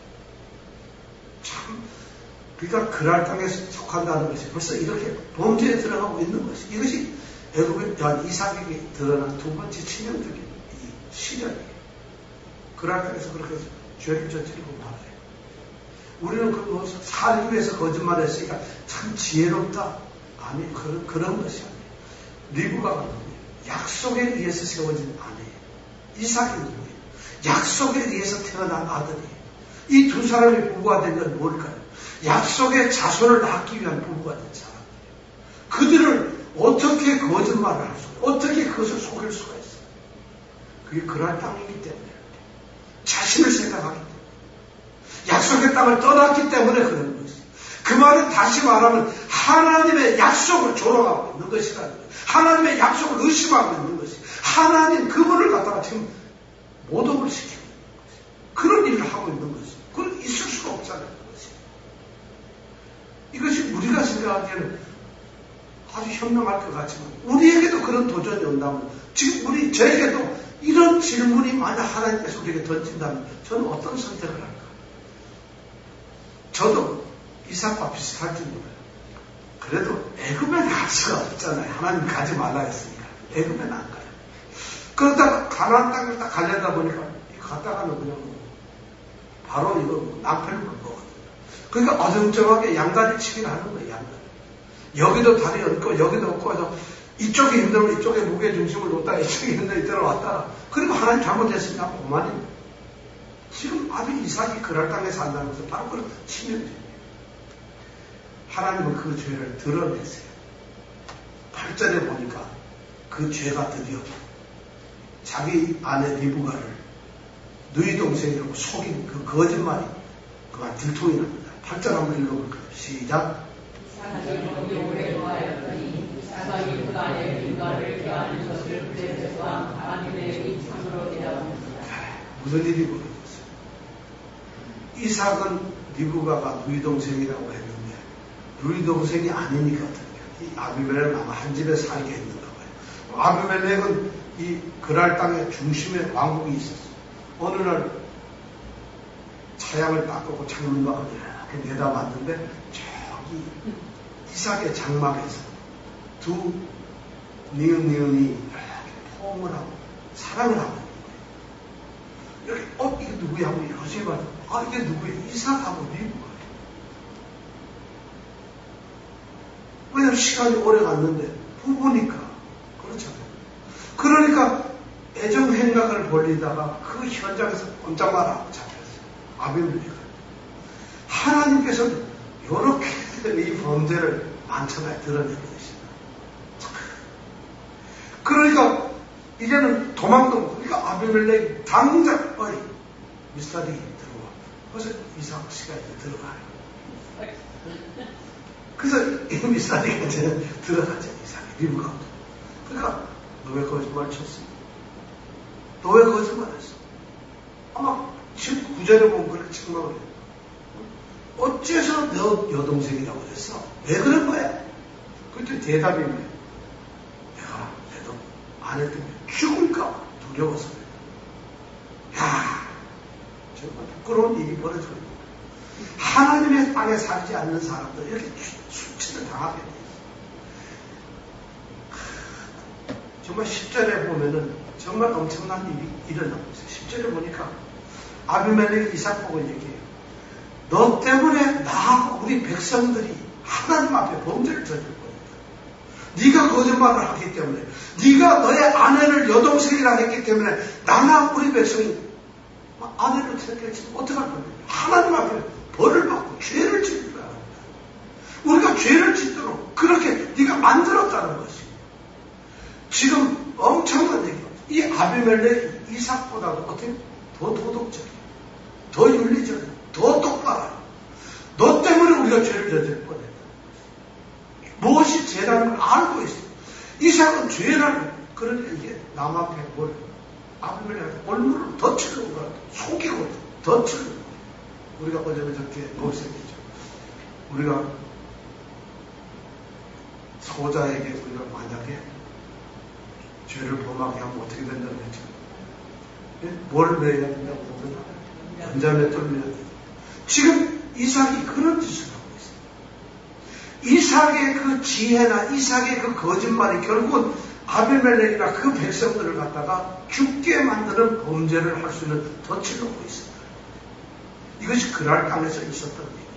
A: 참 그러니까 그랄 땅에 속한다는 것이 벌써 이렇게 범죄에 들어가고 있는 것이 이것이 애굽의 이삭에게 드러난 두 번째 치명적인 이 시련이에요. 그랄 땅에서 그렇게 죄를 저지르고 말아요. 우리는 그 뭐 살기 위해서 거짓말했으니까 참 지혜롭다. 아니 그런 그런 것이 아니에요. 리브가가 누구예요? 약속에 의해서 세워진 아내예요. 이삭이 누구예요? 약속에 의해서 태어난 아들이에요. 이 두 사람이 부부가 된 건 뭘까요? 약속의 자손을 낳기 위한 부부가 된 사람들이에요. 그들을 어떻게 거짓말을 할 수가, 어떻게 그것을 속일 수가 있어요? 그게 그랄 땅이기 때문에 자신을 생각하기 때문에 약속의 땅을 떠났기 때문에 그런 것이에요. 그 말은 다시 말하면 하나님의 약속을 조롱하고 있는 것이다. 하나님의 약속을 의심하고 있는 것이에요. 하나님 그분을 갖다가 지금 모독을 시키고 있는 것이에요. 그런 일을 하고 있는 것이에요. 그건 있을 수가 없잖아요. 이것이 우리가 생각하기에는 아주 현명할 것 같지만 우리에게도 그런 도전이 온다면 지금 우리 저에게도 이런 질문이 만약 하나님께서 우리에게 던진다면 저는 어떤 선택을 할까? 저도 이삭과 비슷할지 몰라요. 그래도 애굽에는 갈 수가 없잖아요. 하나님 가지 말라 했으니까 애굽에는 안 가요. 그러다가 가나안 땅을 딱 가려다 보니까 갔다가는 그냥 바로 이거 낭패를 볼 거거든요. 그러니까 어정쩡하게 양다리 치기를 하는 거예요. 양다리. 여기도 다리 얹고 여기도 얹고 해서 이쪽이 힘들면 이쪽에 무게 중심을 놓다가 이쪽이 힘들면 이쪽으로 왔다가 그리고 하나님 잘못했으니까 그만입니다. 지금 아주 이삭이 그랄 땅에 산다는 것은 바로 그런 치명적이에요. 하나님은 그 죄를 드러냈어요. 팔 절에 보니까 그 죄가 드디어 자기 아내 리브가를 누이 동생이라고 속인 그 거짓말이 그만 들통이 납니다. 팔 절 한번 읽어볼까요? 시작.
B: 이삭이 오래 노하였더니 이삭이 그 아내 리브가를 대하는 것을 그의 왕 아비멜렉이 참으로 대하였습니다.
A: 무슨 일이 벌어졌어요? 이삭은 리브가가 누이 동생이라고 했는데 누이 동생이 아니니까 이 아비멜렉은 아마 한 집에 살게 했는가 봐요. 아비멜렉은 이 그랄 땅의 중심에 왕국이 있었어요. 어느 날 차양을 닦고 창문방을 이렇게 내다봤는데 저기 이삭의 장막에서 두 니은니은이 이렇게 포옹을 하고 사랑을 하고 이렇게 어 이게 누구야 하고 여전히 봐도 아 이게 누구야 이삭하고 리브가. 왜냐면 시간이 오래 갔는데 부부니까 그렇잖아요. 그러니까 애정 행각을 벌리다가 그 현장에서 꼼짝 말하고 잡혔어요. 아비멜렉을. 하나님께서 이렇게 이 범죄를 만천하에 드러내는 것입니다. 그러니까 이제는 도망도 그러니까 아비멜렉이 당장 어이 미스터리 들어와. 그래서 이삭 씨가 이제 들어가요. 그래서 이 미스터리가 이제 들어가죠. 이삭이 리브가. 그러니까 너 왜 거짓말 쳤어? 너 왜 거짓말 했어? 아마 십구 절에 보면 그렇게 책망을 해요. 어째서 너 여동생이라고 그랬어? 왜 그런 거야? 그때 대답이 뭐예요? 내가 내도 아내 때문에 죽을까 두려워서 그래. 야, 정말 부끄러운 일이 벌어지고 있는 거예요. 하나님의 땅에 살지 않는 사람들 이렇게 수치를 당하게 돼요. 정말 십 절에 보면은 정말 엄청난 일이 일어나고 있어요. 십 절에 보니까 아비멜렉이 이삭 보고 얘기해요. 너 때문에 나하고 우리 백성들이 하나님 앞에 범죄를 저질 뻔했다. 네가 거짓말을 하기 때문에, 네가 너의 아내를 여동생이라 했기 때문에 나나 우리 백성이 아내를 택했지 어떡할 거냐. 하나님 앞에 벌을 받고 죄를 짓는 거야. 우리가 죄를 짓도록 그렇게 네가 만들었다는 것이. 지금 엄청난 얘기입니다. 이 아비멜렉이 이삭보다도 어떻게 더 도덕적이야, 더 윤리적이야, 더 똑바로. 너 때문에 우리가 죄를 저질 뻔했다. 무엇이 죄라는 걸 알고 있어. 이삭은 죄라는 그러니까 이게 남 앞에 뭘 아비멜렉한테 얼굴을 더 치는 거야. 속이고 더 치는 거야. 우리가 어제 저렇게 못생기죠. 우리가 소자에게 우리가 만약에 죄를 범하게 하면 어떻게 된다고 했죠? 뭘 내야 된다고 보면 연장에 떨려야 돼요. 지금 이삭이 그런 짓을 하고 있어요. 이삭의 그 지혜나 이삭의 그 거짓말이 결국은 아비멜렉이나 그 백성들을 갖다가 죽게 만드는 범죄를 할 수 있는 덫을 놓고 있습니다. 이것이 그랄 땅에서 있었던 일이에요.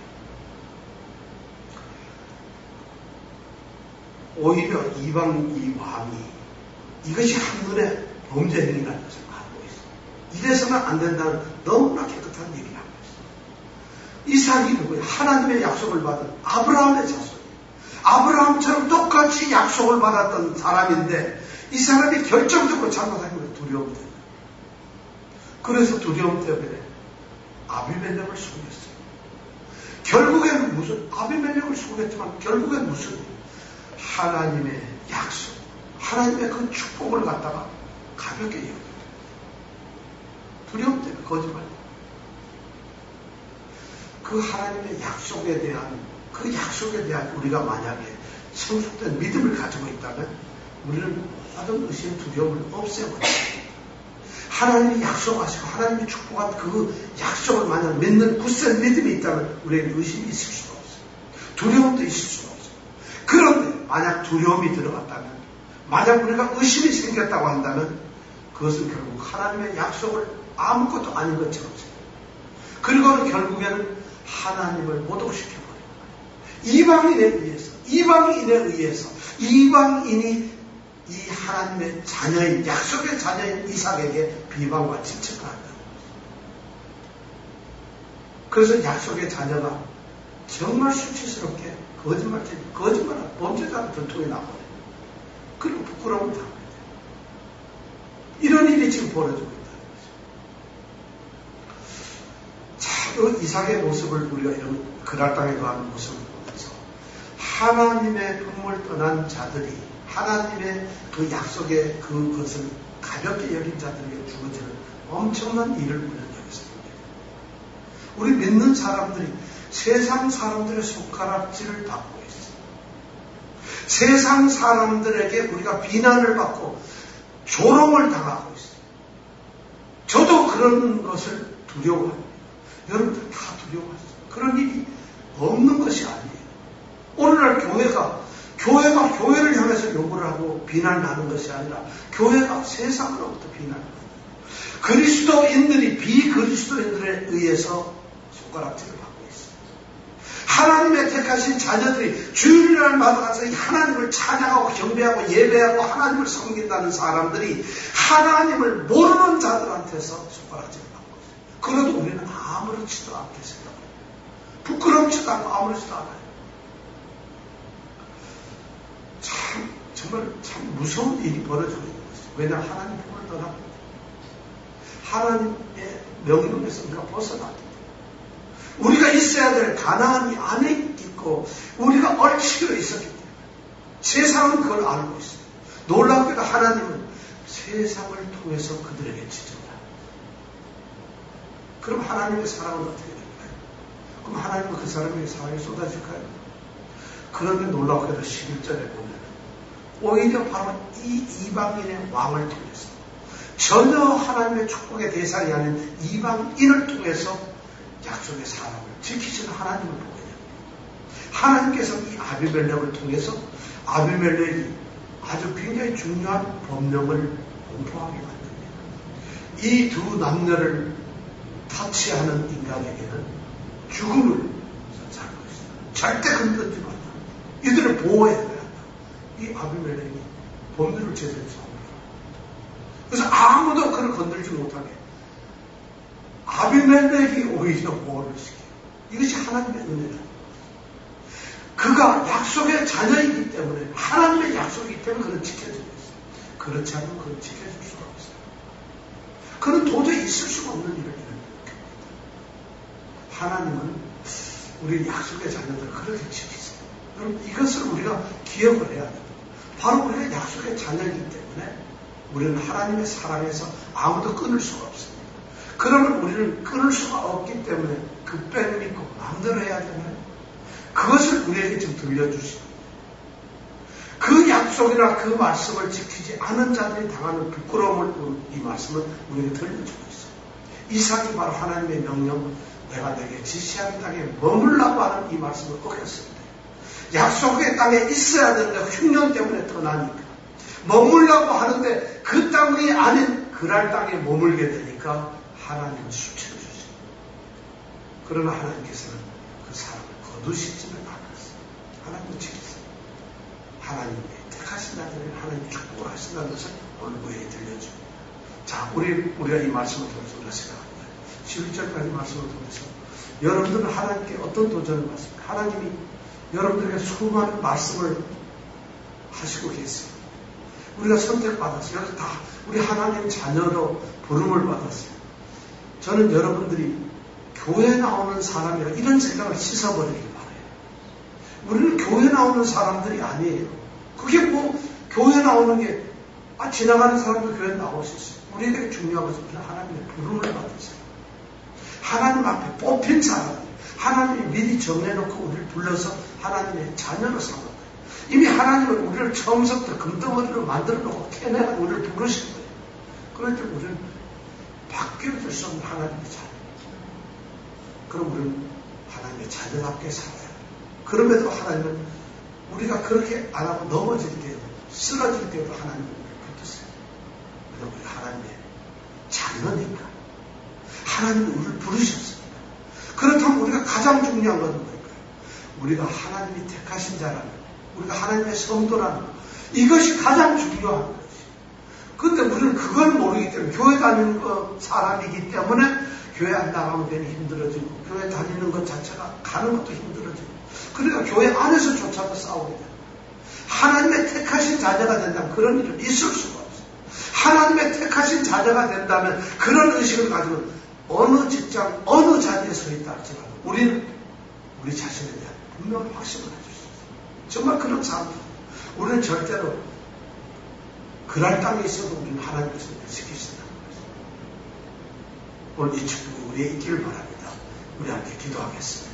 A: 오히려 이방 이 왕이 이것이 한눈에 범죄 행위라는 것을 알고 있어요. 이래서는 안 된다는 너무나 깨끗한 얘기를 하고 있어요. 이삭이 누구예요? 하나님의 약속을 받은 아브라함의 자손이에요. 아브라함처럼 똑같이 약속을 받았던 사람인데 이 사람이 결정적으로 잘못하면 두려움 때문에. 그래서 두려움 때문에 아비멜렉을 속였어요. 결국에는 무슨 아비멜렉을 속였지만 결국엔 무슨 하나님의 약속, 하나님의 그 축복을 갖다가 가볍게 여겨요. 두려움 때문에 거짓말. 그 하나님의 약속에 대한 그 약속에 대한 우리가 만약에 성숙된 믿음을 가지고 있다면 우리는 모든 의심, 두려움을 없애버려요. 하나님이 약속하시고 하나님이 축복한 그 약속을 만약 믿는 굳센 믿음이 있다면 우리에게 의심이 있을 수가 없어요. 두려움도 있을 수가 없어요. 그런데 만약 두려움이 들어갔다면, 만약 우리가 의심이 생겼다고 한다면 그것은 결국 하나님의 약속을 아무것도 아닌 것처럼 생겨요. 그리고는 결국에는 하나님을 모독시켜버려요. 이방인에 의해서, 이방인에 의해서 이방인이 이 하나님의 자녀인, 약속의 자녀인 이삭에게 비방과 질책을 한다. 그래서 약속의 자녀가 정말 수치스럽게 거짓말, 거짓말한 범죄자를 전통에 나와요. 그리고 부끄러움을 당합니다. 이런 일이 지금 벌어지고 있다는 거죠. 자, 그 이삭의 모습을 우리가 이런 그랄 땅에 더한 모습을 보면서 하나님의 품을 떠난 자들이 하나님의 그 약속의 그것을 가볍게 여긴 자들에게 주어지는 엄청난 일을 우리는 여기서 봅니다. 우리 믿는 사람들이 세상 사람들의 손가락질을 받고 있어요. 세상 사람들에게 우리가 비난을 받고 조롱을 당하고 있어요. 저도 그런 것을 두려워합니다. 여러분들 다 두려워하시죠. 그런 일이 없는 것이 아니에요. 오늘날 교회가 교회가 교회를 향해서 요구를 하고 비난을 하는 것이 아니라 교회가 세상으로부터 비난을 합니다. 그리스도인들이 비그리스도인들에 의해서 손가락질을 받고 있습니다. 하나님의 택하신 자녀들이 주일날마다 가서 하나님을 찬양하고 경배하고 예배하고 하나님을 섬긴다는 사람들이 하나님을 모르는 자들한테서 손가락질을 받고 있어요. 그래도 우리는 아무렇지도 않게 생각합니다. 부끄럽지도 않고 아무렇지도 않아요. 참, 정말 참 무서운 일이 벌어지고 있는 것이죠. 왜냐하면 하나님 품을 떠나고 하나님의 명령에서 우리가 벗어나기 때문에 우리가 있어야 될 가나안이 안에 있고 우리가 얽히려 있었기 때문에 세상은 그걸 알고 있어요. 놀랍게도 하나님은 세상을 통해서 그들에게 지적을 합니다. 그럼 하나님의 사랑은 어떻게 될까요? 그럼 하나님은 그 사람에게 사랑이 쏟아질까요? 그런데 놀랍게도 십일 절에 보면 오히려 바로 이 이방인의 왕을 통해서 전혀 하나님의 축복의 대상이 아닌 이방인을 통해서 약속의 사람을 지키시는 하나님을 보게 됩니다. 하나님께서 이 아비멜렉을 통해서 아비멜렉이 아주 굉장히 중요한 법령을 공포하게 만듭니다. 이 두 남녀를 타치하는 인간에게는 죽음을 선사하는 것이다. 절대 건들지 마라. 이들을 보호해야 한다. 이 아비멜렉이 법률을 제대로 잡습니다. 그래서 아무도 그를 건들지 못하게 아비멜렉이 오히려 보호를 시켜요. 이것이 하나님의 은혜다. 그가 약속의 자녀이기 때문에 하나님의 약속이기 때문에 그는 지켜지고 있어요. 그렇지 않으면 그는 지켜줄 수가 없어요. 그는 도저히 있을 수가 없는 일을 이루는 겁니다. 하나님은 우리 약속의 자녀들을 그렇게 지키세요. 여러분 이것을 우리가 기억을 해야 됩니다. 바로 우리가 약속의 자녀이기 때문에 우리는 하나님의 사랑에서 아무도 끊을 수가 없습니다. 그러면 우리는 끊을 수가 없기 때문에 그 빼를 믿고 마음대로 해야 되나요? 그것을 우리에게 좀 들려주십니다. 그 약속이나 그 말씀을 지키지 않은 자들이 당하는 부끄러움을 이 말씀을 우리에게 들려주고 있어요. 이삭이 바로 하나님의 명령, 내가 내게 지시하는 땅에 머물라고 하는 이 말씀을 어겼습니다. 약속의 땅에 있어야 되는데 흉년 때문에 떠나니까 머물라고 하는데 그 땅이 아닌 그랄 땅에 머물게 되니까 하나님은 수치를 주십니다. 그러나 하나님께서는 그 사람을 거두시지는 않았어요. 하나님은 지키세요. 하나님의 택하신 자들은 하나님 축복을 하신다는 것을 오늘 우리에게 들려줍니다. 자, 우리, 우리가 이 말씀을 통해서 우리가 생각합니다. 십일 절까지 말씀을 통해서 여러분들은 하나님께 어떤 도전을 받습니까? 하나님이 여러분들에게 수많은 말씀을 하시고 계세요. 우리가 선택받았어요. 여기 다 우리 하나님 자녀로 부름을 받았어요. 저는 여러분들이 교회 나오는 사람이라 이런 생각을 씻어버리길 바라요. 우리는 교회 나오는 사람들이 아니에요. 그게 뭐 교회 나오는 게 아, 지나가는 사람도 교회 나올 수 있어요. 우리에게 중요한 것은 우리는 하나님의 부름을 받았어요. 하나님 앞에 뽑힌 사람, 하나님이 미리 정해놓고 우리를 불러서 하나님의 자녀로 삼은 거예요. 이미 하나님은 우리를 처음부터 금덩어리로 만들어놓고 캐내가 우리를 부르신 거예요. 그런데 우리는 바뀌어질 수 없는 하나님의 자녀. 그럼 우리는 하나님의 자녀답게 살아야 돼요. 그럼에도 하나님은 우리가 그렇게 안 하고 넘어질 때에도 쓰러질 때에도 하나님은 우리를 붙드세요. 왜냐하면 우리가 하나님의 자녀니까. 하나님은 우리를 부르셨습니다. 그렇다면 우리가 가장 중요한 것은 뭘까요? 우리가 하나님이 택하신 자라면 우리가 하나님의 성도라는 것. 이것이 가장 중요한 거지. 근데 우리는 그걸 모르기 때문에 교회 다니는 거 사람이기 때문에 교회 안 나가면 괜히 힘들어지고 교회 다니는 것 자체가 가는 것도 힘들어지고 그러니까 교회 안에서조차도 싸우게 돼요. 하나님의 택하신 자녀가 된다면 그런 일은 있을 수가 없어요. 하나님의 택하신 자녀가 된다면 그런 의식을 가지고 어느 직장, 어느 자리에 서 있다 할지라도 우리는 우리 자신에 대한 분명한 확신을 가질 수 있어요. 정말 그런 삶. 우리는 절대로 그날 땅에 있어도 우리는 하나님께서 지키신다는 거죠. 오늘 이 축복이 우리의 있기를 바랍니다. 우리 함께 기도하겠습니다.